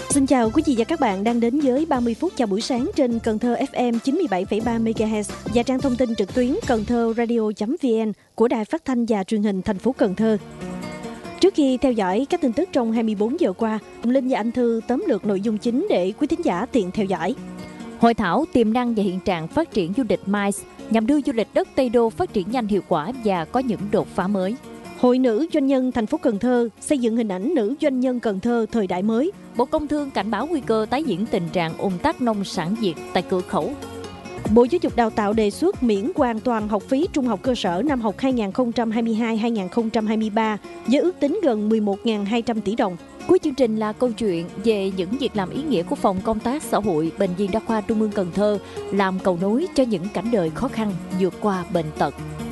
Xin chào quý vị và các bạn đang đến với 30 phút chào buổi sáng trên Cần Thơ FM 97,3 MHz và trang thông tin trực tuyến cầnthoradio.vn của Đài Phát thanh và Truyền hình thành phố Cần Thơ. Trước khi theo dõi các tin tức trong 24 giờ qua, Linh và Anh Thư tóm lược nội dung chính để quý thính giả tiện theo dõi. Hội thảo tiềm năng và hiện trạng phát triển du lịch MICE nhằm đưa du lịch đất Tây Đô phát triển nhanh hiệu quả và có những đột phá mới. Hội nữ doanh nhân thành phố Cần Thơ xây dựng hình ảnh nữ doanh nhân Cần Thơ thời đại mới. Bộ Công Thương cảnh báo nguy cơ tái diễn tình trạng ùn tắc nông sản Việt tại cửa khẩu. Bộ Giáo dục Đào tạo đề xuất miễn hoàn toàn học phí trung học cơ sở năm học 2022-2023 với ước tính gần 11.200 tỷ đồng. Cuối chương trình là câu chuyện về những việc làm ý nghĩa của Phòng Công tác Xã hội Bệnh viện Đa khoa Trung ương Cần Thơ làm cầu nối cho những cảnh đời khó khăn vượt qua bệnh tật.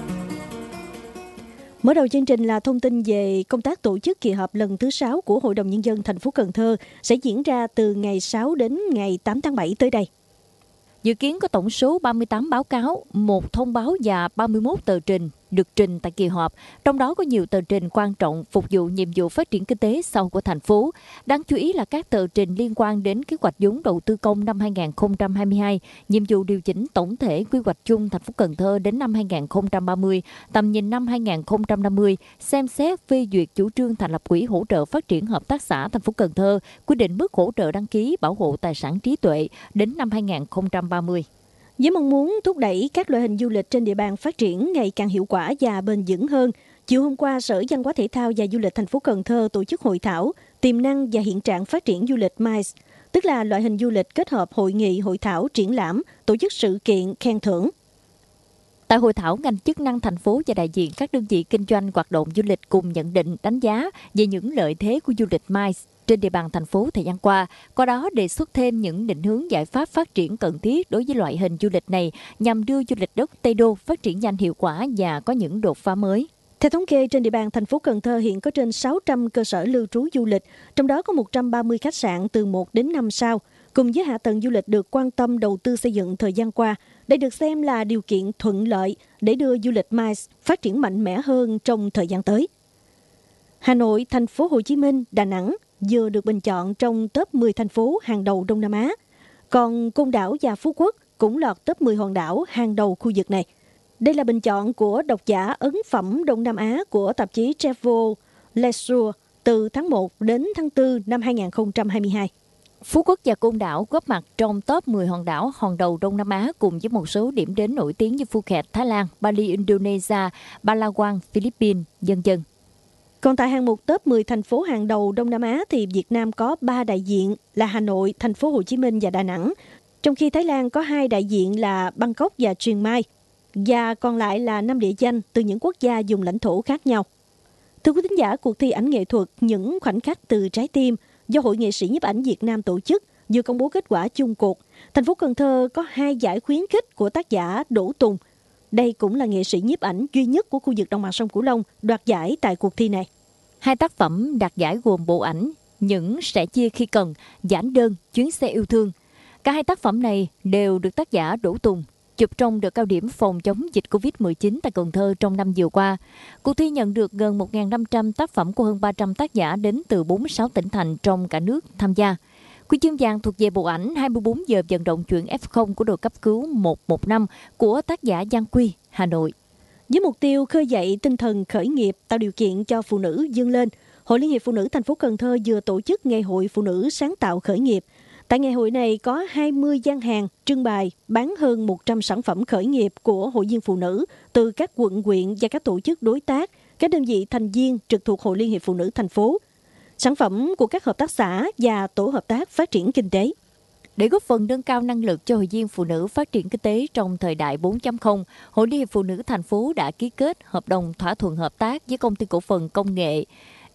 Mở đầu chương trình là thông tin về công tác tổ chức kỳ họp lần thứ 6 của Hội đồng Nhân dân thành phố Cần Thơ sẽ diễn ra từ ngày 6 đến ngày 8 tháng 7 tới đây. Dự kiến có tổng số 38 báo cáo, 1 thông báo và 31 tờ trình được trình tại kỳ họp, trong đó có nhiều tờ trình quan trọng phục vụ nhiệm vụ phát triển kinh tế sau của thành phố. Đáng chú ý là các tờ trình liên quan đến kế hoạch vốn đầu tư công năm 2022, nhiệm vụ điều chỉnh tổng thể quy hoạch chung thành phố Cần Thơ đến năm 2030, tầm nhìn năm 2050, xem xét phê duyệt chủ trương thành lập quỹ hỗ trợ phát triển hợp tác xã thành phố Cần Thơ, quy định mức hỗ trợ đăng ký bảo hộ tài sản trí tuệ đến năm 2030. Với mong muốn thúc đẩy các loại hình du lịch trên địa bàn phát triển ngày càng hiệu quả và bền vững hơn, chiều hôm qua, Sở Văn hóa Thể thao và Du lịch thành phố Cần Thơ tổ chức hội thảo tiềm năng và hiện trạng phát triển du lịch MICE, tức là loại hình du lịch kết hợp hội nghị, hội thảo, triển lãm, tổ chức sự kiện, khen thưởng. Tại hội thảo, ngành chức năng thành phố và đại diện các đơn vị kinh doanh hoạt động du lịch cùng nhận định, đánh giá về những lợi thế của du lịch MICE trên địa bàn thành phố thời gian qua, qua đó đề xuất thêm những định hướng giải pháp phát triển cần thiết đối với loại hình du lịch này nhằm đưa du lịch đất Tây Đô phát triển nhanh hiệu quả và có những đột phá mới. Theo thống kê, trên địa bàn thành phố Cần Thơ hiện có trên 600 cơ sở lưu trú du lịch, trong đó có 130 khách sạn từ 1 đến 5 sao. Cùng với hạ tầng du lịch được quan tâm đầu tư xây dựng thời gian qua, đây được xem là điều kiện thuận lợi để đưa du lịch MICE phát triển mạnh mẽ hơn trong thời gian tới. Hà Nội, thành phố Hồ Chí Minh, Đà Nẵng vừa được bình chọn trong top 10 thành phố hàng đầu Đông Nam Á. Còn Côn Đảo và Phú Quốc cũng lọt top 10 hòn đảo hàng đầu khu vực này. Đây là bình chọn của độc giả ấn phẩm Đông Nam Á của tạp chí Travel Leisure từ tháng 1 đến tháng 4 năm 2022. Phú Quốc và Côn Đảo góp mặt trong top 10 hòn đảo hàng đầu Đông Nam Á cùng với một số điểm đến nổi tiếng như Phuket, Thái Lan, Bali, Indonesia, Palawan, Philippines, vân vân. Còn tại hạng mục top 10 thành phố hàng đầu Đông Nam Á thì Việt Nam có 3 đại diện là Hà Nội, thành phố Hồ Chí Minh và Đà Nẵng, trong khi Thái Lan có 2 đại diện là Bangkok và Chiang Mai, và còn lại là 5 địa danh từ những quốc gia vùng lãnh thổ khác nhau. Thưa quý thính giả, cuộc thi ảnh nghệ thuật Những khoảnh khắc từ trái tim do Hội nghệ sĩ nhiếp ảnh Việt Nam tổ chức vừa công bố kết quả chung cuộc. Thành phố Cần Thơ có 2 giải khuyến khích của tác giả Đỗ Tùng. Đây cũng là nghệ sĩ nhiếp ảnh duy nhất của khu vực đồng bằng sông Cửu Long đoạt giải tại cuộc thi này. 2 tác phẩm đạt giải gồm bộ ảnh Những sẻ chia khi cần, Giản đơn, Chuyến xe yêu thương. Cả 2 tác phẩm này đều được tác giả Đỗ Tùng chụp trong đợt cao điểm phòng chống dịch Covid-19 tại Cần Thơ trong năm vừa qua. Cuộc thi nhận được gần 1.500 tác phẩm của hơn 300 tác giả đến từ 46 tỉnh thành trong cả nước tham gia. Huy chương vàng thuộc về bộ ảnh 24 giờ vận động chuyển F0 của đội cấp cứu 115 của tác giả Giang Quy, Hà Nội. Với mục tiêu khơi dậy tinh thần khởi nghiệp, tạo điều kiện cho phụ nữ vươn lên, Hội Liên hiệp Phụ nữ thành phố Cần Thơ vừa tổ chức Ngày hội Phụ nữ sáng tạo khởi nghiệp. Tại ngày hội này có 20 gian hàng trưng bày bán hơn 100 sản phẩm khởi nghiệp của hội viên phụ nữ từ các quận, huyện và các tổ chức đối tác, các đơn vị thành viên trực thuộc Hội Liên hiệp Phụ nữ thành phố. Sản phẩm của các hợp tác xã và tổ hợp tác phát triển kinh tế. Để góp phần nâng cao năng lực cho hội viên phụ nữ phát triển kinh tế trong thời đại 4.0, Hội Liên hiệp Phụ nữ thành phố đã ký kết hợp đồng thỏa thuận hợp tác với công ty cổ phần công nghệ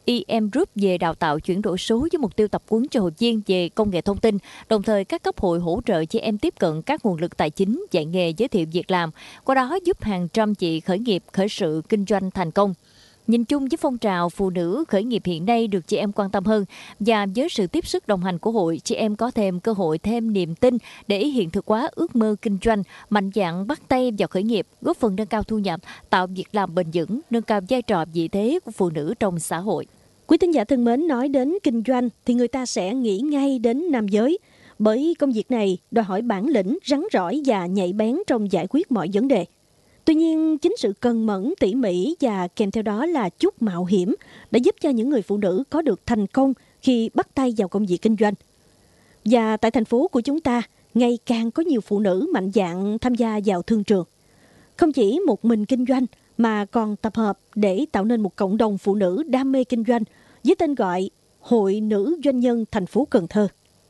EM Group về đào tạo chuyển đổi số với mục tiêu tập huấn cho hội viên về công nghệ thông tin, đồng thời các cấp hội hỗ trợ chị em tiếp cận các nguồn lực tài chính, dạy nghề, giới thiệu việc làm, qua đó giúp hàng trăm chị khởi nghiệp, khởi sự, kinh doanh thành công. Nhìn chung với phong trào phụ nữ khởi nghiệp hiện nay được chị em quan tâm hơn và với sự tiếp sức đồng hành của hội, chị em có thêm cơ hội, thêm niềm tin để hiện thực hóa ước mơ kinh doanh, mạnh dạn bắt tay vào khởi nghiệp, góp phần nâng cao thu nhập, tạo việc làm bền vững, nâng cao vai trò vị thế của phụ nữ trong xã hội. Quý thính giả thân mến, nói đến kinh doanh thì người ta sẽ nghĩ ngay đến nam giới. Bởi công việc này đòi hỏi bản lĩnh, rắn rỏi và nhạy bén trong giải quyết mọi vấn đề. Tuy nhiên, chính sự cần mẫn, tỉ mỉ và kèm theo đó là chút mạo hiểm đã giúp cho những người phụ nữ có được thành công khi bắt tay vào công việc kinh doanh. Và tại thành phố của chúng ta, ngày càng có nhiều phụ nữ mạnh dạn tham gia vào thương trường. Không chỉ một mình kinh doanh mà còn tập hợp để tạo nên một cộng đồng phụ nữ đam mê kinh doanh với tên gọi Hội Nữ Doanh nhân thành phố Cần Thơ.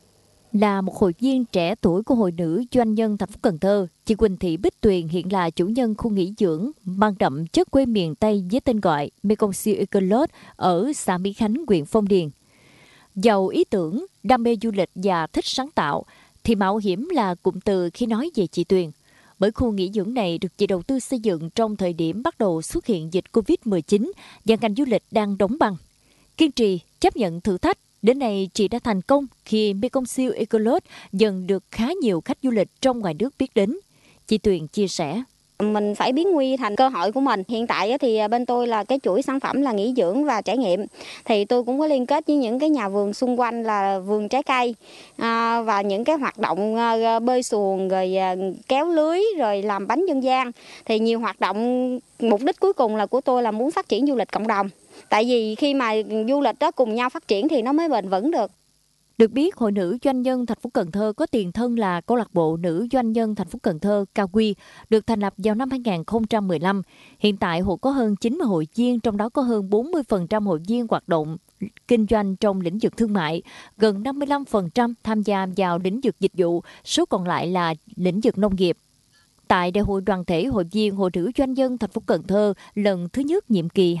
Là một hội viên trẻ tuổi của Hội Nữ Doanh nhân thành phố Cần Thơ, chị Quỳnh Thị Bích Tuyền hiện là chủ nhân khu nghỉ dưỡng mang đậm chất quê miền Tây với tên gọi Mekong Sea Ecolodge ở xã Mỹ Khánh, huyện Phong Điền. Giàu ý tưởng, đam mê du lịch và thích sáng tạo, thì mạo hiểm là cụm từ khi nói về chị Tuyền. Bởi khu nghỉ dưỡng này được chị đầu tư xây dựng trong thời điểm bắt đầu xuất hiện dịch Covid-19 và ngành du lịch đang đóng băng. Kiên trì, chấp nhận thử thách, đến nay chị đã thành công khi Mekong Sea Ecolodge dần được khá nhiều khách du lịch trong ngoài nước biết đến. Chị Tuyền chia sẻ. Mình phải biến nguy thành cơ hội của mình. Hiện tại thì bên tôi là cái chuỗi sản phẩm là nghỉ dưỡng và trải nghiệm. Thì tôi cũng có liên kết với những cái nhà vườn xung quanh là vườn trái cây và những cái hoạt động bơi xuồng, rồi kéo lưới, rồi làm bánh dân gian. Thì nhiều hoạt động, mục đích cuối cùng là của tôi là muốn phát triển du lịch cộng đồng. Tại vì khi mà du lịch đó cùng nhau phát triển thì nó mới bền vững được. Được biết, Hội Nữ Doanh nhân thành phố Cần Thơ có tiền thân là Câu lạc bộ Nữ Doanh nhân thành phố Cần Thơ Cao Quy, được thành lập vào năm 2015. Hiện tại hội có hơn 90 hội viên, trong đó có hơn 40% hội viên hoạt động kinh doanh trong lĩnh vực thương mại, gần 55% tham gia vào lĩnh vực dịch vụ, số còn lại là lĩnh vực nông nghiệp. Tại Đại hội đoàn thể hội viên Hội Nữ Doanh nhân thành phố Cần Thơ lần thứ nhất nhiệm kỳ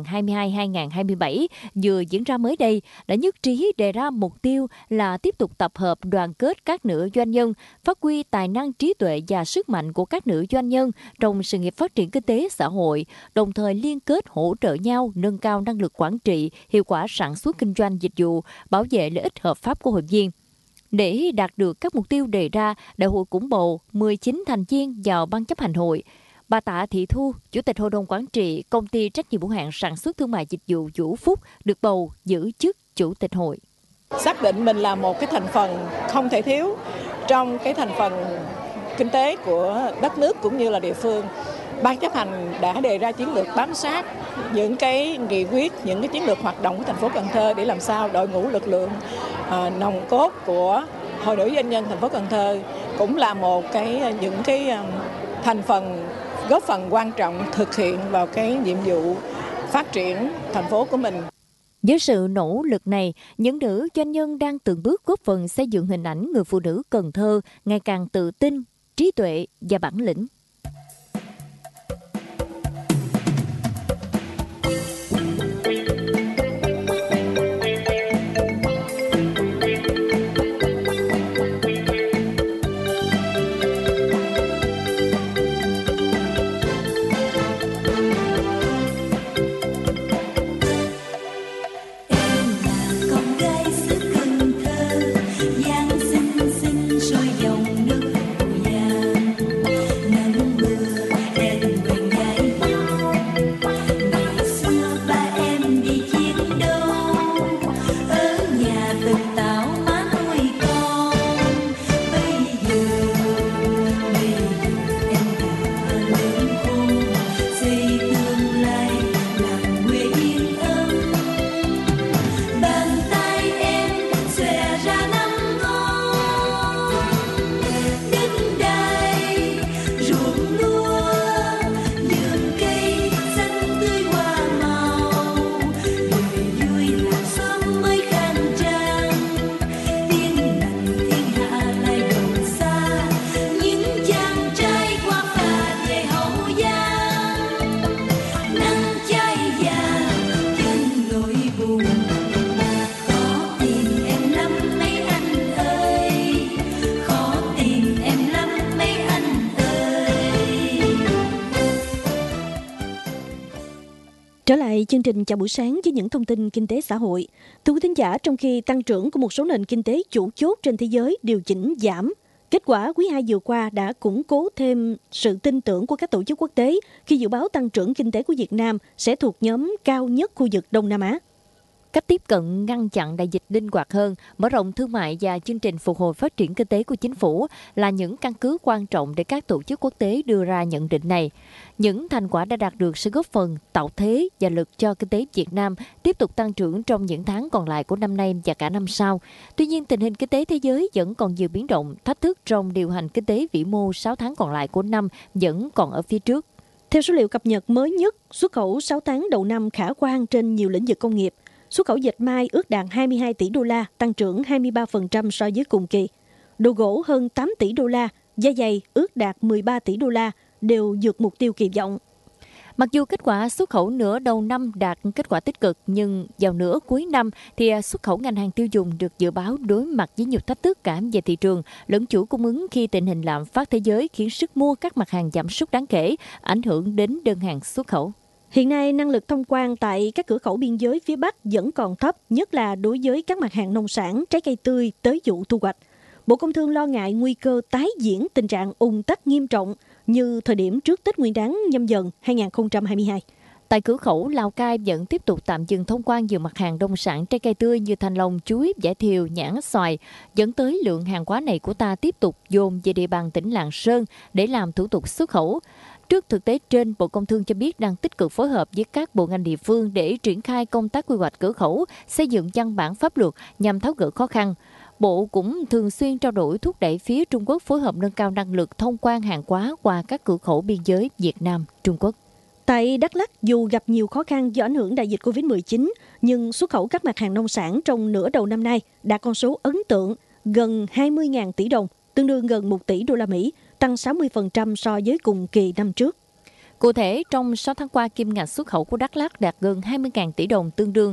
2022-2027 vừa diễn ra mới đây đã nhất trí đề ra mục tiêu là tiếp tục tập hợp đoàn kết các nữ doanh nhân, phát huy tài năng trí tuệ và sức mạnh của các nữ doanh nhân trong sự nghiệp phát triển kinh tế xã hội, đồng thời liên kết hỗ trợ nhau nâng cao năng lực quản trị, hiệu quả sản xuất kinh doanh dịch vụ, bảo vệ lợi ích hợp pháp của hội viên. Để đạt được các mục tiêu đề ra, đại hội cũng bầu 19 thành viên vào ban chấp hành hội. Bà Tạ Thị Thu, Chủ tịch Hội đồng Quản trị Công ty Trách nhiệm hữu hạn Sản xuất Thương mại Dịch vụ Vũ Phúc, được bầu giữ chức Chủ tịch hội. Xác định mình là một cái thành phần không thể thiếu trong cái thành phần kinh tế của đất nước cũng như là địa phương. Ban chấp hành đã đề ra chiến lược bám sát những cái nghị quyết, những cái chiến lược hoạt động của thành phố Cần Thơ để làm sao đội ngũ lực lượng nòng cốt của Hội Nữ Doanh nhân thành phố Cần Thơ cũng là một những cái thành phần góp phần quan trọng thực hiện vào cái nhiệm vụ phát triển thành phố của mình. Với sự nỗ lực này, những nữ doanh nhân đang từng bước góp phần xây dựng hình ảnh người phụ nữ Cần Thơ ngày càng tự tin, trí tuệ và bản lĩnh. Trở lại chương trình chào buổi sáng với những thông tin kinh tế xã hội. Thưa quý thính giả, trong khi tăng trưởng của một số nền kinh tế chủ chốt trên thế giới điều chỉnh giảm, kết quả quý 2 vừa qua đã củng cố thêm sự tin tưởng của các tổ chức quốc tế khi dự báo tăng trưởng kinh tế của Việt Nam sẽ thuộc nhóm cao nhất khu vực Đông Nam Á. Cách tiếp cận ngăn chặn đại dịch linh hoạt hơn, mở rộng thương mại và chương trình phục hồi phát triển kinh tế của chính phủ là những căn cứ quan trọng để các tổ chức quốc tế đưa ra nhận định này. Những thành quả đã đạt được sẽ góp phần tạo thế và lực cho kinh tế Việt Nam tiếp tục tăng trưởng trong những tháng còn lại của năm nay và cả năm sau. Tuy nhiên, tình hình kinh tế thế giới vẫn còn nhiều biến động, thách thức trong điều hành kinh tế vĩ mô 6 tháng còn lại của năm vẫn còn ở phía trước. Theo số liệu cập nhật mới nhất, xuất khẩu 6 tháng đầu năm khả quan trên nhiều lĩnh vực công nghiệp. Xuất khẩu dệt may ước đạt 22 tỷ đô la, tăng trưởng 23% so với cùng kỳ. Đồ gỗ hơn 8 tỷ đô la, da giày ước đạt 13 tỷ đô la, đều vượt mục tiêu kỳ vọng. Mặc dù kết quả xuất khẩu nửa đầu năm đạt kết quả tích cực, nhưng vào nửa cuối năm thì xuất khẩu ngành hàng tiêu dùng được dự báo đối mặt với nhiều thách thức cả về thị trường lẫn chuỗi cung ứng khi tình hình lạm phát thế giới khiến sức mua các mặt hàng giảm sút đáng kể, ảnh hưởng đến đơn hàng xuất khẩu. Hiện nay, năng lực thông quan tại các cửa khẩu biên giới phía Bắc vẫn còn thấp, nhất là đối với các mặt hàng nông sản, trái cây tươi tới vụ thu hoạch. Bộ Công Thương lo ngại nguy cơ tái diễn tình trạng ùn tắc nghiêm trọng như thời điểm trước Tết Nguyên đán Nhâm Dần 2022. Tại cửa khẩu, Lào Cai vẫn tiếp tục tạm dừng thông quan nhiều mặt hàng nông sản trái cây tươi như thanh long, chuối, vải thiều, nhãn, xoài, dẫn tới lượng hàng hóa này của ta tiếp tục dồn về địa bàn tỉnh Lạng Sơn để làm thủ tục xuất khẩu. Trước thực tế trên, Bộ Công Thương cho biết đang tích cực phối hợp với các bộ ngành địa phương để triển khai công tác quy hoạch cửa khẩu, xây dựng văn bản pháp luật nhằm tháo gỡ khó khăn. Bộ cũng thường xuyên trao đổi thúc đẩy phía Trung Quốc phối hợp nâng cao năng lực thông quan hàng hóa qua các cửa khẩu biên giới Việt Nam, Trung Quốc. Tại Đắk Lắk, dù gặp nhiều khó khăn do ảnh hưởng đại dịch Covid-19, nhưng xuất khẩu các mặt hàng nông sản trong nửa đầu năm nay đạt con số ấn tượng gần 20.000 tỷ đồng, tương đương gần 1 tỷ đô la Mỹ, tăng 60% so với cùng kỳ năm trước. Cụ thể, trong 6 tháng qua, kim ngạch xuất khẩu của Đắk Lắk đạt gần 20.000 tỷ đồng, tương đương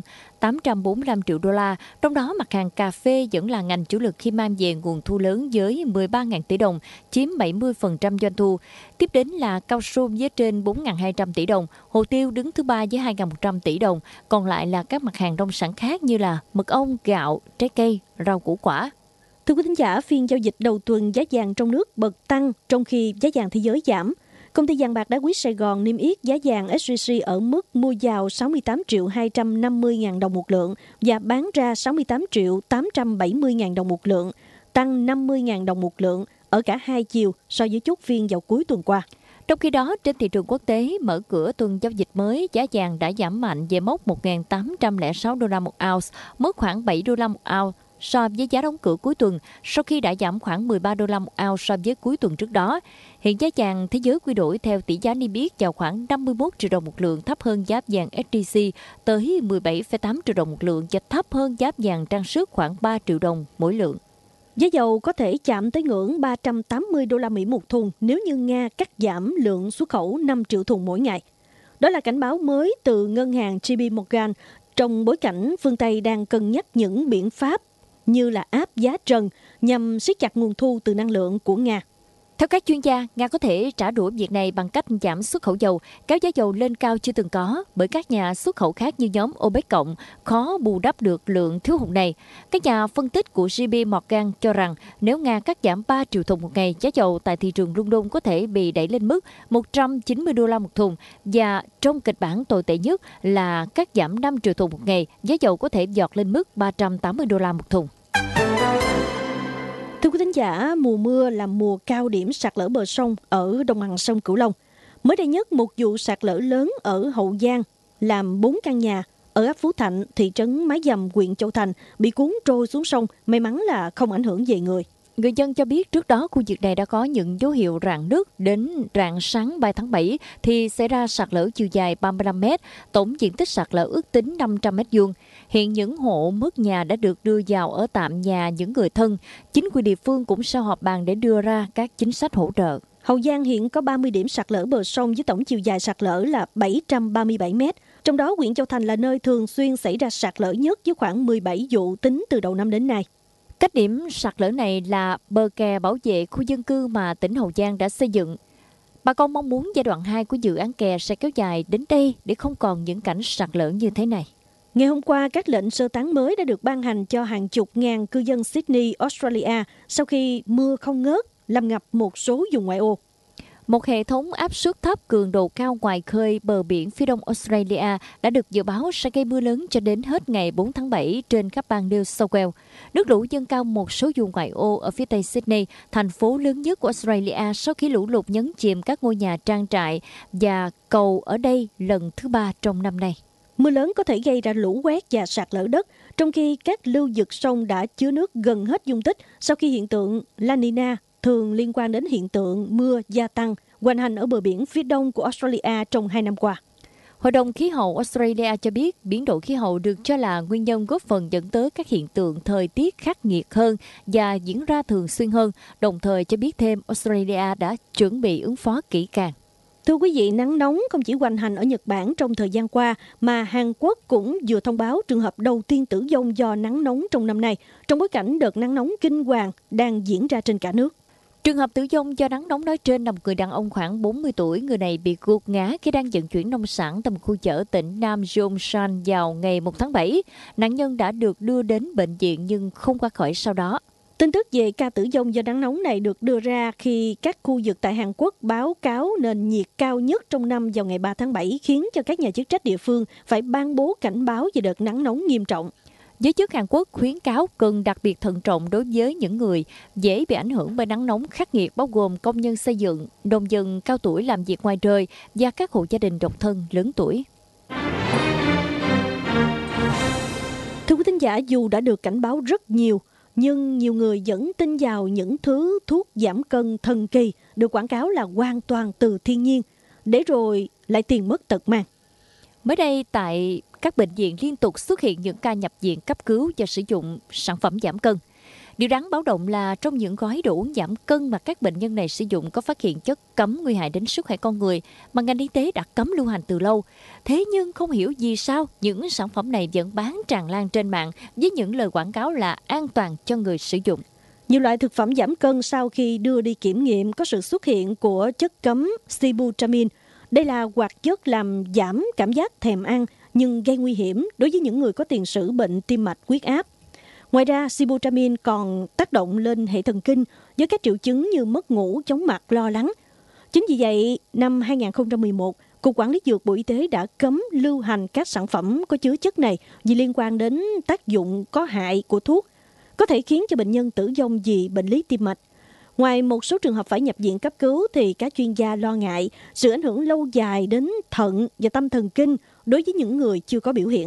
845 triệu đô la. Trong đó, mặt hàng cà phê vẫn là ngành chủ lực khi mang về nguồn thu lớn với 13.000 tỷ đồng, chiếm 70% doanh thu. Tiếp đến là cao su với trên 4.200 tỷ đồng, hồ tiêu đứng thứ ba với 2.100 tỷ đồng. Còn lại là các mặt hàng nông sản khác như là mật ong, gạo, trái cây, rau củ quả. Thưa quý thính giả, phiên giao dịch đầu tuần giá vàng trong nước bật tăng trong khi giá vàng thế giới giảm. Công ty vàng bạc đá quý Sài Gòn niêm yết giá vàng SJC ở mức mua vào 68 triệu 250 ngàn đồng một lượng và bán ra 68 triệu 870 ngàn đồng một lượng, tăng 50 ngàn đồng một lượng ở cả hai chiều so với chốt phiên vào cuối tuần qua. Trong khi đó, trên thị trường quốc tế, mở cửa tuần giao dịch mới, giá vàng đã giảm mạnh về mốc 1.806 đô la một ounce, mất khoảng 7 đô la một ounce so với giá đóng cửa cuối tuần, sau khi đã giảm khoảng 13 đô la một ounce so với cuối tuần trước đó. Hiện giá vàng thế giới quy đổi theo tỷ giá niêm yết vào khoảng 51 triệu đồng một lượng, thấp hơn giá vàng SJC tới 17,8 triệu đồng một lượng và thấp hơn giá vàng trang sức khoảng 3 triệu đồng mỗi lượng. Giá dầu có thể chạm tới ngưỡng 380 đô la Mỹ một thùng nếu như Nga cắt giảm lượng xuất khẩu 5 triệu thùng mỗi ngày. Đó là cảnh báo mới từ ngân hàng JP Morgan trong bối cảnh phương Tây đang cân nhắc những biện pháp như là áp giá trần nhằm siết chặt nguồn thu từ năng lượng của Nga. Theo các chuyên gia, Nga có thể trả đũa việc này bằng cách giảm xuất khẩu dầu, kéo giá dầu lên cao chưa từng có, bởi các nhà xuất khẩu khác như nhóm OPEC cộng khó bù đắp được lượng thiếu hụt này. Các nhà phân tích của JP Morgan cho rằng nếu Nga cắt giảm 3 triệu thùng một ngày, giá dầu tại thị trường London có thể bị đẩy lên mức 190 đô la một thùng, và trong kịch bản tồi tệ nhất là cắt giảm 5 triệu thùng một ngày, giá dầu có thể giọt lên mức 380 đô la một thùng. Thưa quý thính giả, mùa mưa là mùa cao điểm sạt lở bờ sông ở đồng bằng sông Cửu Long. Mới đây nhất, một vụ sạt lở lớn ở Hậu Giang làm 4 căn nhà ở ấp Phú Thạnh, thị trấn Mái Dầm, huyện Châu Thành bị cuốn trôi xuống sông, may mắn là không ảnh hưởng về người. Người dân cho biết trước đó khu vực này đã có những dấu hiệu rạn nứt, đến rạng sáng 3 tháng 7 thì xảy ra sạt lở chiều dài 35 m, tổng diện tích sạt lở ước tính 500 m². Hiện những hộ mất nhà đã được đưa vào ở tạm nhà những người thân. Chính quyền địa phương cũng sẽ họp bàn để đưa ra các chính sách hỗ trợ. Hậu Giang hiện có 30 điểm sạt lở bờ sông với tổng chiều dài sạt lở là 737 m. Trong đó, huyện Châu Thành là nơi thường xuyên xảy ra sạt lở nhất với khoảng 17 vụ tính từ đầu năm đến nay. Cách điểm sạt lở này là bờ kè bảo vệ khu dân cư mà tỉnh Hậu Giang đã xây dựng. Bà con mong muốn giai đoạn 2 của dự án kè sẽ kéo dài đến đây để không còn những cảnh sạt lở như thế này. Ngày hôm qua, các lệnh sơ tán mới đã được ban hành cho hàng chục ngàn cư dân Sydney, Australia sau khi mưa không ngớt làm ngập một số vùng ngoại ô. Một hệ thống áp suất thấp cường độ cao ngoài khơi bờ biển phía đông Australia đã được dự báo sẽ gây mưa lớn cho đến hết ngày 4 tháng 7 trên khắp bang New South Wales. Nước lũ dâng cao một số vùng ngoại ô ở phía tây Sydney, thành phố lớn nhất của Australia, sau khi lũ lụt nhấn chìm các ngôi nhà trang trại và cầu ở đây lần thứ 3 trong năm nay. Mưa lớn có thể gây ra lũ quét và sạt lở đất, trong khi các lưu vực sông đã chứa nước gần hết dung tích sau khi hiện tượng La Nina thường liên quan đến hiện tượng mưa gia tăng hoành hành ở bờ biển phía đông của Australia trong 2 năm qua. Hội đồng khí hậu Australia cho biết biến đổi khí hậu được cho là nguyên nhân góp phần dẫn tới các hiện tượng thời tiết khắc nghiệt hơn và diễn ra thường xuyên hơn, đồng thời cho biết thêm Australia đã chuẩn bị ứng phó kỹ càng. Thưa quý vị, nắng nóng không chỉ hoành hành ở Nhật Bản trong thời gian qua, mà Hàn Quốc cũng vừa thông báo trường hợp đầu tiên tử vong do nắng nóng trong năm nay, trong bối cảnh đợt nắng nóng kinh hoàng đang diễn ra trên cả nước. Trường hợp tử vong do nắng nóng nói trên là một người đàn ông khoảng 40 tuổi. Người này bị gục ngã khi đang vận chuyển nông sản tại một khu chợ tỉnh Nam Gyeongsang vào ngày 1 tháng 7. Nạn nhân đã được đưa đến bệnh viện nhưng không qua khỏi sau đó. Tin tức về ca tử vong do nắng nóng này được đưa ra khi các khu vực tại Hàn Quốc báo cáo nền nhiệt cao nhất trong năm vào ngày 3 tháng 7, khiến cho các nhà chức trách địa phương phải ban bố cảnh báo về đợt nắng nóng nghiêm trọng. Giới chức Hàn Quốc khuyến cáo cần đặc biệt thận trọng đối với những người dễ bị ảnh hưởng bởi nắng nóng khắc nghiệt, bao gồm công nhân xây dựng, nông dân cao tuổi làm việc ngoài trời và các hộ gia đình độc thân lớn tuổi. Thưa quý thính giả, dù đã được cảnh báo rất nhiều, nhưng nhiều người vẫn tin vào những thứ thuốc giảm cân thần kỳ được quảng cáo là hoàn toàn từ thiên nhiên, để rồi lại tiền mất tật mang. Mới đây, tại các bệnh viện liên tục xuất hiện những ca nhập viện cấp cứu do sử dụng sản phẩm giảm cân. Điều đáng báo động là trong những gói đồ uống giảm cân mà các bệnh nhân này sử dụng có phát hiện chất cấm nguy hại đến sức khỏe con người mà ngành y tế đã cấm lưu hành từ lâu. Thế nhưng không hiểu vì sao những sản phẩm này vẫn bán tràn lan trên mạng với những lời quảng cáo là an toàn cho người sử dụng. Nhiều loại thực phẩm giảm cân sau khi đưa đi kiểm nghiệm có sự xuất hiện của chất cấm sibutramine. Đây là hoạt chất làm giảm cảm giác thèm ăn nhưng gây nguy hiểm đối với những người có tiền sử bệnh tim mạch, huyết áp. Ngoài ra, sibutramine còn tác động lên hệ thần kinh với các triệu chứng như mất ngủ, chóng mặt, lo lắng. Chính vì vậy, năm 2011, Cục Quản lý Dược Bộ Y tế đã cấm lưu hành các sản phẩm có chứa chất này vì liên quan đến tác dụng có hại của thuốc, có thể khiến cho bệnh nhân tử vong vì bệnh lý tim mạch. Ngoài một số trường hợp phải nhập viện cấp cứu thì các chuyên gia lo ngại sự ảnh hưởng lâu dài đến thận và tâm thần kinh đối với những người chưa có biểu hiện.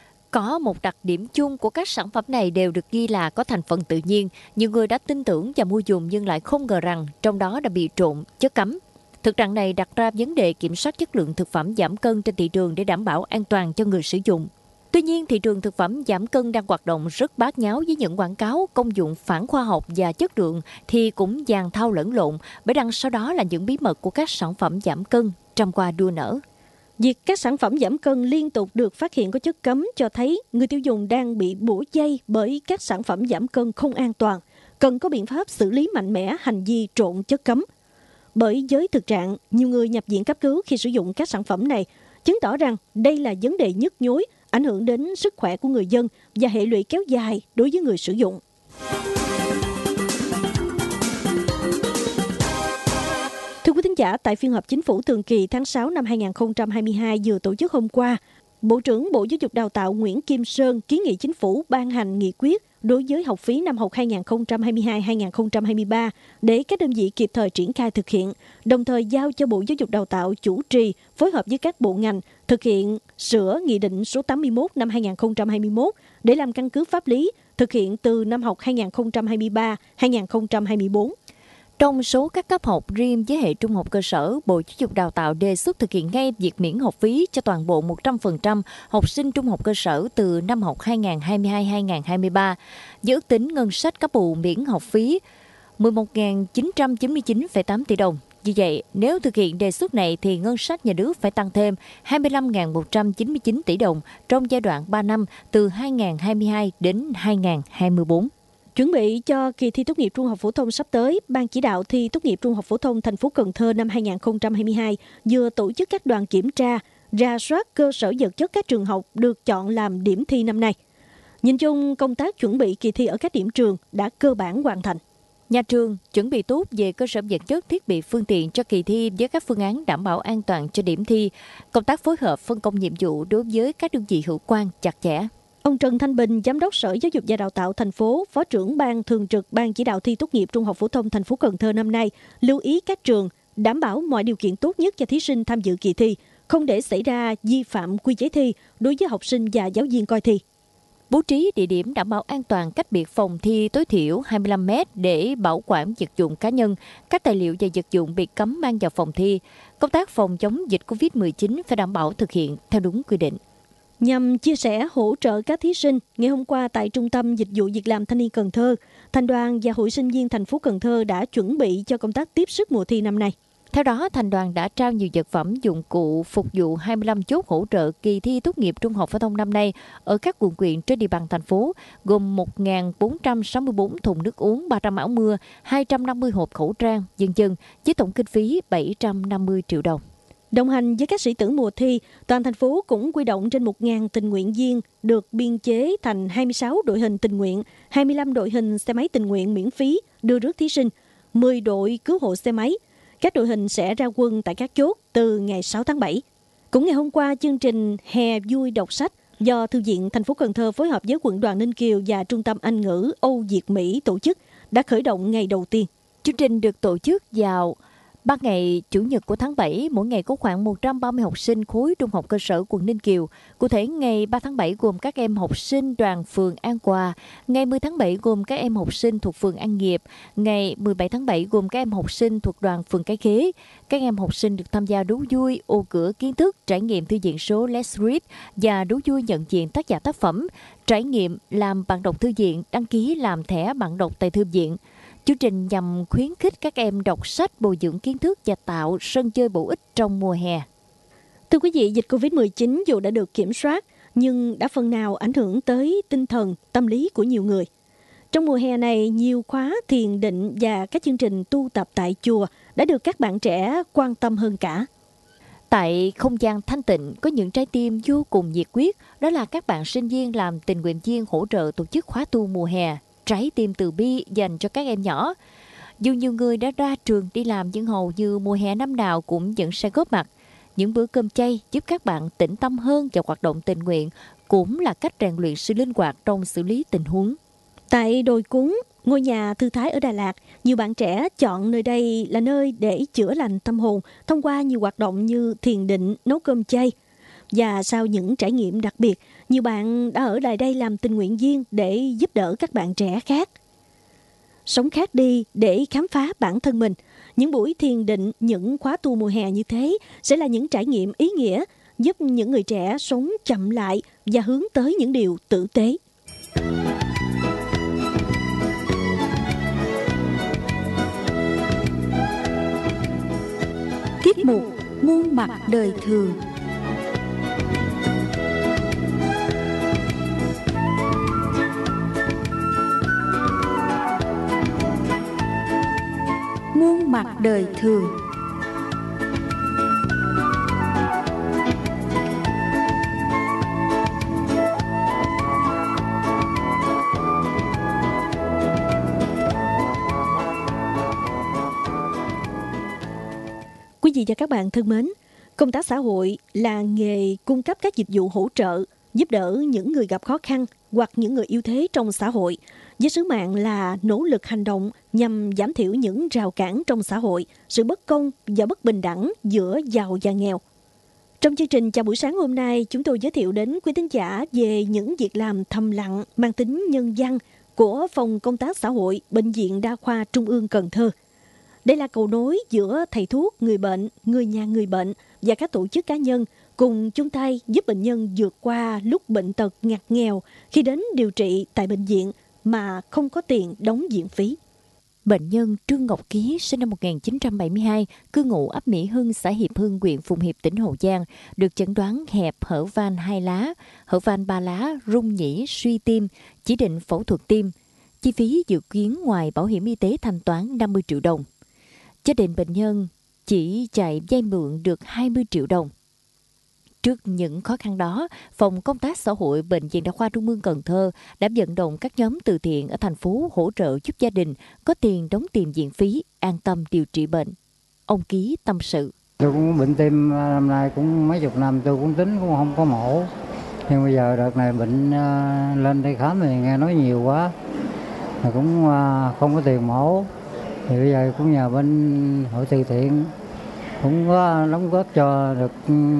Có một đặc điểm chung của các sản phẩm này đều được ghi là có thành phần tự nhiên. Nhiều người đã tin tưởng và mua dùng nhưng lại không ngờ rằng trong đó đã bị trộn chất cấm. Thực trạng này đặt ra vấn đề kiểm soát chất lượng thực phẩm giảm cân trên thị trường để đảm bảo an toàn cho người sử dụng. Tuy nhiên, thị trường thực phẩm giảm cân đang hoạt động rất bát nháo với những quảng cáo công dụng phản khoa học và chất lượng thì cũng dàn thau lẫn lộn, bởi đằng sau đó là những bí mật của các sản phẩm giảm cân trăm qua đua nở. Việc các sản phẩm giảm cân liên tục được phát hiện có chất cấm cho thấy người tiêu dùng đang bị bủa vây bởi các sản phẩm giảm cân không an toàn, cần có biện pháp xử lý mạnh mẽ hành vi trộn chất cấm. Bởi với thực trạng, nhiều người nhập viện cấp cứu khi sử dụng các sản phẩm này, chứng tỏ rằng đây là vấn đề nhức nhối, ảnh hưởng đến sức khỏe của người dân và hệ lụy kéo dài đối với người sử dụng. Thưa quý thính giả, tại phiên họp chính phủ thường kỳ tháng 6 năm 2022 vừa tổ chức hôm qua, Bộ trưởng Bộ Giáo dục Đào tạo Nguyễn Kim Sơn kiến nghị chính phủ ban hành nghị quyết đối với học phí năm học 2022-2023 để các đơn vị kịp thời triển khai thực hiện, đồng thời giao cho Bộ Giáo dục Đào tạo chủ trì phối hợp với các bộ ngành thực hiện sửa Nghị định số 81 năm 2021 để làm căn cứ pháp lý thực hiện từ năm học 2023-2024. Trong số các cấp học riêng với hệ trung học cơ sở, Bộ Giáo dục Đào tạo đề xuất thực hiện ngay việc miễn học phí cho toàn bộ 100% học sinh trung học cơ sở từ năm học 2022-2023, với ước tính ngân sách cấp bù miễn học phí 11.999,8 tỷ đồng. Như vậy, nếu thực hiện đề xuất này thì ngân sách nhà nước phải tăng thêm 25.199 tỷ đồng trong giai đoạn 3 năm từ 2022 đến 2024. Chuẩn bị cho kỳ thi tốt nghiệp trung học phổ thông sắp tới, Ban chỉ đạo thi tốt nghiệp trung học phổ thông thành phố Cần Thơ năm 2022 vừa tổ chức các đoàn kiểm tra, rà soát cơ sở vật chất các trường học được chọn làm điểm thi năm nay. Nhìn chung, công tác chuẩn bị kỳ thi ở các điểm trường đã cơ bản hoàn thành. Nhà trường chuẩn bị tốt về cơ sở vật chất, thiết bị, phương tiện cho kỳ thi với các phương án đảm bảo an toàn cho điểm thi. Công tác phối hợp phân công nhiệm vụ đối với các đơn vị hữu quan chặt chẽ. Ông Trần Thanh Bình, Giám đốc Sở Giáo dục và Đào tạo thành phố, Phó trưởng Ban Thường trực Ban chỉ đạo thi tốt nghiệp Trung học phổ thông thành phố Cần Thơ năm nay, lưu ý các trường đảm bảo mọi điều kiện tốt nhất cho thí sinh tham dự kỳ thi, không để xảy ra vi phạm quy chế thi đối với học sinh và giáo viên coi thi. Bố trí địa điểm đảm bảo an toàn, cách biệt phòng thi tối thiểu 25 m để bảo quản vật dụng cá nhân, các tài liệu và vật dụng bị cấm mang vào phòng thi. Công tác phòng chống dịch Covid-19 phải đảm bảo thực hiện theo đúng quy định. Nhằm chia sẻ hỗ trợ các thí sinh, ngày hôm qua tại Trung tâm Dịch vụ Việc làm Thanh niên Cần Thơ, Thành đoàn và Hội sinh viên thành phố Cần Thơ đã chuẩn bị cho công tác tiếp sức mùa thi năm nay. Theo đó, Thành đoàn đã trao nhiều vật phẩm, dụng cụ phục vụ 25 chốt hỗ trợ kỳ thi tốt nghiệp trung học phổ thông năm nay ở các quận huyện trên địa bàn thành phố, gồm 1.464 thùng nước uống, 300 áo mưa, 250 hộp khẩu trang, v.v. với tổng kinh phí 750 triệu đồng. Đồng hành với các sĩ tử mùa thi, toàn thành phố cũng huy động trên 1.000 tình nguyện viên được biên chế thành 26 đội hình tình nguyện, 25 đội hình xe máy tình nguyện miễn phí đưa rước thí sinh, 10 đội cứu hộ xe máy. Các đội hình sẽ ra quân tại các chốt từ ngày 6 tháng 7. Cũng ngày hôm qua, chương trình Hè vui đọc sách do Thư viện thành phố Cần Thơ phối hợp với Quận đoàn Ninh Kiều và Trung tâm Anh ngữ Âu Việt Mỹ tổ chức đã khởi động ngày đầu tiên. Chương trình được tổ chức vào 3 ngày Chủ nhật của tháng 7, mỗi ngày có khoảng 130 học sinh khối trung học cơ sở quận Ninh Kiều. Cụ thể, ngày 3 tháng 7 gồm các em học sinh đoàn phường An Hòa, ngày 10 tháng 7 gồm các em học sinh thuộc phường An Nghiệp, ngày 17 tháng 7 gồm các em học sinh thuộc đoàn phường Cái Khế. Các em học sinh được tham gia đố vui, ô cửa kiến thức, trải nghiệm thư viện số Let's Read và đố vui nhận diện tác giả tác phẩm, trải nghiệm làm bạn đọc thư viện, đăng ký làm thẻ bạn đọc tại thư viện. Chương trình nhằm khuyến khích các em đọc sách, bồi dưỡng kiến thức và tạo sân chơi bổ ích trong mùa hè. Thưa quý vị, dịch Covid-19 dù đã được kiểm soát, nhưng đã phần nào ảnh hưởng tới tinh thần, tâm lý của nhiều người. Trong mùa hè này, nhiều khóa thiền định và các chương trình tu tập tại chùa đã được các bạn trẻ quan tâm hơn cả. Tại không gian thanh tịnh có những trái tim vô cùng nhiệt huyết, đó là các bạn sinh viên làm tình nguyện viên hỗ trợ tổ chức khóa tu mùa hè. Trái tim từ bi dành cho các em nhỏ. Dù nhiều người đã ra trường đi làm nhưng hầu như mùa hè năm nào cũng vẫn sẽ góp mặt. Những bữa cơm chay giúp các bạn tĩnh tâm hơn và hoạt động tình nguyện cũng là cách rèn luyện sự linh hoạt trong xử lý tình huống. Tại đồi Cúng, ngôi nhà thư thái ở Đà Lạt, nhiều bạn trẻ chọn nơi đây là nơi để chữa lành tâm hồn thông qua nhiều hoạt động như thiền định, nấu cơm chay. Và sau những trải nghiệm đặc biệt, nhiều bạn đã ở lại đây làm tình nguyện viên để giúp đỡ các bạn trẻ khác. Sống khác đi để khám phá bản thân mình. Những buổi thiền định, những khóa tu mùa hè như thế sẽ là những trải nghiệm ý nghĩa giúp những người trẻ sống chậm lại và hướng tới những điều tử tế. Tiết mục Muôn mặt đời thường. Muôn mặt đời thường. Quý vị và các bạn thân mến, công tác xã hội là nghề cung cấp các dịch vụ hỗ trợ, giúp đỡ những người gặp khó khăn hoặc những người yếu thế trong xã hội, với sứ mạng là nỗ lực hành động nhằm giảm thiểu những rào cản trong xã hội, sự bất công và bất bình đẳng giữa giàu và nghèo. Trong chương trình chào buổi sáng hôm nay, chúng tôi giới thiệu đến quý thính giả về những việc làm thầm lặng mang tính nhân văn của Phòng Công tác Xã hội Bệnh viện Đa khoa Trung ương Cần Thơ. Đây là cầu nối giữa thầy thuốc, người bệnh, người nhà người bệnh và các tổ chức cá nhân cùng chung tay giúp bệnh nhân vượt qua lúc bệnh tật ngặt nghèo khi đến điều trị tại bệnh viện mà không có tiền đóng viện phí. Bệnh nhân Trương Ngọc Ký sinh năm 1972, cư ngụ ấp Mỹ Hưng, xã Hiệp Hưng, huyện Phụng Hiệp, tỉnh Hậu Giang, được chẩn đoán hẹp hở van 2 lá, hở van 3 lá, rung nhĩ, suy tim, chỉ định phẫu thuật tim. Chi phí dự kiến ngoài bảo hiểm y tế thanh toán 50 triệu đồng. Gia đình bệnh nhân chỉ chạy vay mượn được 20 triệu đồng. Trước những khó khăn đó, Phòng Công tác Xã hội Bệnh viện Đa khoa Trung ương Cần Thơ đã vận động các nhóm từ thiện ở thành phố hỗ trợ giúp gia đình có tiền đóng tiền viện phí, an tâm điều trị bệnh. Ông Ký tâm sự. Tôi cũng bệnh tim năm nay cũng mấy chục năm, tôi cũng tính cũng không có mổ. Nhưng bây giờ đợt này bệnh lên đây khám thì nghe nói nhiều quá, mà cũng không có tiền mổ. Thì bây giờ cũng nhờ bên hội từ thiện cũng có đóng góp cho được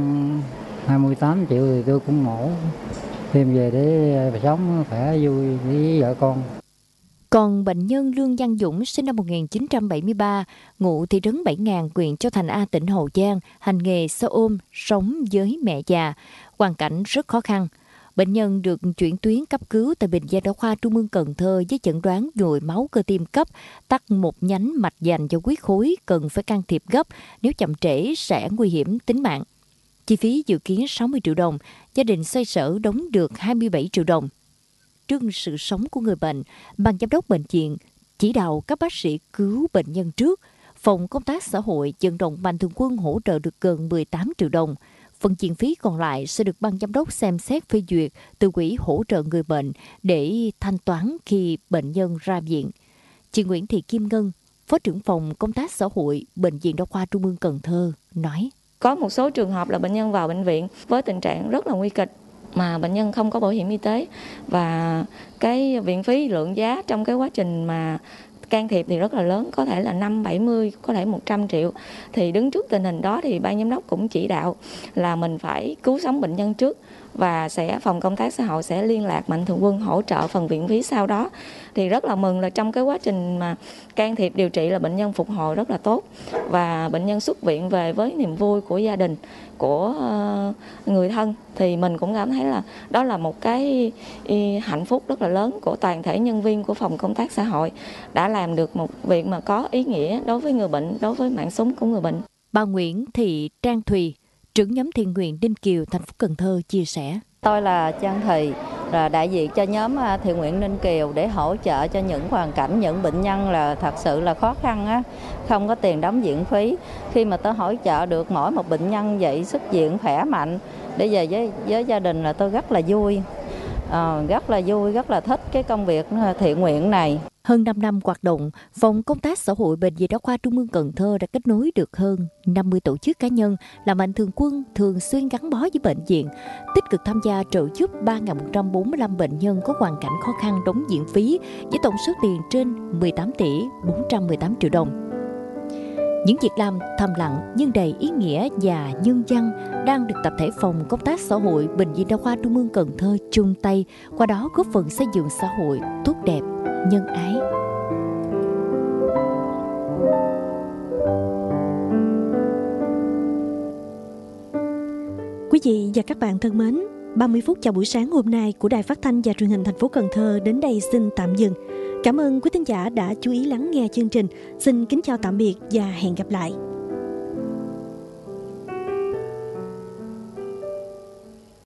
28 triệu thì tôi cũng mổ thêm về để sống khỏe vui với vợ con. Còn bệnh nhân Lương Văn Dũng sinh năm 1973, ngụ thị trấn Bảy Ngàn, huyện Châu Thành A, tỉnh Hậu Giang, hành nghề xe ôm, sống với mẹ già, hoàn cảnh rất khó khăn. Bệnh nhân được chuyển tuyến cấp cứu tại Bệnh viện Đa khoa Trung ương Cần Thơ với chẩn đoán nhồi máu cơ tim cấp, tắc một nhánh mạch dành cho huyết khối, cần phải can thiệp gấp, nếu chậm trễ sẽ nguy hiểm tính mạng. Chi phí dự kiến 60 triệu đồng, gia đình xoay sở đóng được 27 triệu đồng. Trước sự sống của người bệnh, ban giám đốc bệnh viện chỉ đạo các bác sĩ cứu bệnh nhân trước. Phòng Công tác Xã hội vận động Mạnh Thường Quân hỗ trợ được gần 18 triệu đồng. Phần chi phí còn lại sẽ được ban giám đốc xem xét phê duyệt từ quỹ hỗ trợ người bệnh để thanh toán khi bệnh nhân ra viện. Chị Nguyễn Thị Kim Ngân, Phó trưởng Phòng Công tác Xã hội Bệnh viện Đa khoa Trung ương Cần Thơ nói. Có một số trường hợp là bệnh nhân vào bệnh viện với tình trạng rất là nguy kịch mà bệnh nhân không có bảo hiểm y tế, và cái viện phí lượng giá trong cái quá trình mà can thiệp thì rất là lớn, có thể là 50-70, có thể 100 triệu. Thì đứng trước tình hình đó thì ban giám đốc cũng chỉ đạo là mình phải cứu sống bệnh nhân trước, và Phòng Công tác Xã hội sẽ liên lạc Mạnh Thường Quân hỗ trợ phần viện phí sau đó. Thì rất là mừng là trong cái quá trình mà can thiệp điều trị là bệnh nhân phục hồi rất là tốt, và bệnh nhân xuất viện về với niềm vui của gia đình, của người thân. Thì mình cũng cảm thấy là đó là một cái hạnh phúc rất là lớn của toàn thể nhân viên của Phòng Công tác Xã hội, đã làm được một việc mà có ý nghĩa đối với người bệnh, đối với mạng sống của người bệnh. Bà Nguyễn Thị Trang Thùy, trưởng nhóm thiện nguyện Ninh Kiều, thành phố Cần Thơ chia sẻ. Tôi là Trang Thùy, là đại diện cho nhóm thiện nguyện Ninh Kiều để hỗ trợ cho những hoàn cảnh những bệnh nhân là thật sự là khó khăn á, không có tiền đóng viện phí. Khi mà tôi hỗ trợ được mỗi một bệnh nhân vậy xuất viện khỏe mạnh để về với gia đình là tôi rất là vui, rất là thích cái công việc thiện nguyện này. Hơn 5 năm hoạt động, Phòng Công tác Xã hội Bệnh viện Đa khoa Trung ương Cần Thơ đã kết nối được hơn 50 tổ chức cá nhân là mạnh thường quân thường xuyên gắn bó với bệnh viện, tích cực tham gia trợ giúp 3.145 bệnh nhân có hoàn cảnh khó khăn đóng viện phí với tổng số tiền trên 18 tỷ 418 triệu đồng. Những việc làm thầm lặng nhưng đầy ý nghĩa và nhân văn đang được tập thể Phòng Công tác Xã hội Bệnh viện Đa khoa Trung ương Cần Thơ chung tay, qua đó góp phần xây dựng xã hội tốt đẹp, nhân ái. Quý vị và các bạn thân mến, 30 phút chào buổi sáng hôm nay của Đài Phát thanh và Truyền hình thành phố Cần Thơ đến đây xin tạm dừng. Cảm ơn quý thính giả đã chú ý lắng nghe chương trình. Xin kính chào tạm biệt và hẹn gặp lại.